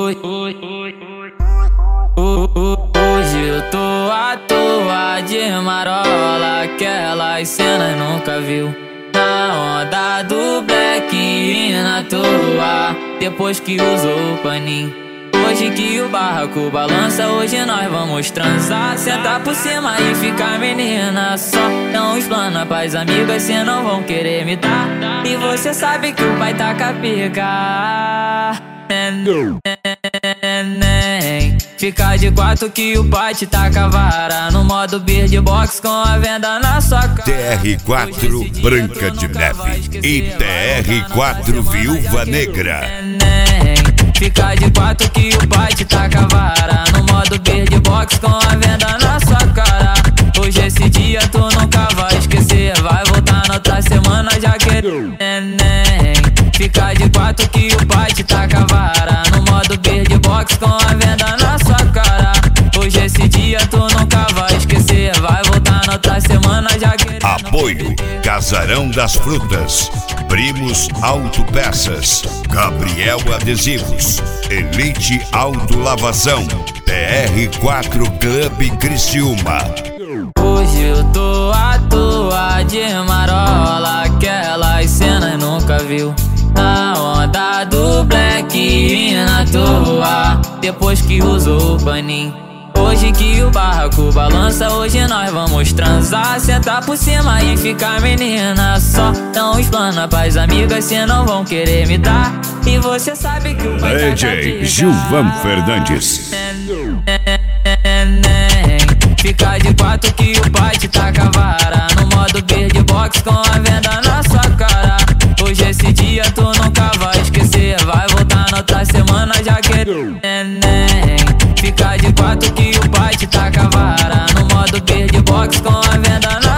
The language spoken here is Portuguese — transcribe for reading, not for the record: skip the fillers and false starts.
Hoje eu tô à toa de marola, aquelas cenas nunca viu. Na onda do black e na toa, depois que usou o paninho. Hoje que o barraco balança, hoje nós vamos transar. Sentar por cima e ficar menina só. Não explana pras amigas, cê não vão querer me dar. E você sabe que o pai tá com a pica. Fica de quatro que o pai te taca a vara. No modo Bird Box com a venda na sua cara. TR4 Branca de Neve e TR4 Viúva Negra. Fica de quatro que o pai te taca a vara. No modo Bird Box com a venda na sua cara. Hoje esse dia tu nunca vai esquecer. Vai voltar na outra semana já querendo neném. Fica de quatro que o pai te taca a vara. No modo Bird Box com a venda na sua cara. Hoje esse dia tu nunca vai esquecer. Vai voltar na outra semana já querendo. Apoio Casarão das Frutas, Primos Autopeças, Gabriel Adesivos, Elite Autolavação, TR4 Clube Criciúma. Hoje eu tô à toa de marola, aquelas cenas nunca viu. Na onda do black e na toa, depois que usou o paninho. Hoje que o barraco balança, hoje nós vamos transar. Sentar por cima e ficar menina só. Não explana pras amigas, cê não vão querer me dar. E você sabe que o pai DJ Gilvan Fernandes. Fica de quatro que o pai te taca a vara. No modo Bird Box com a venda na sua cara. Hoje esse dia tu nunca vai esquecer. Vai voltar na outra semana já querendo neném. Fica de quatro que o pai te taca a vara. No modo Bird Box com a venda na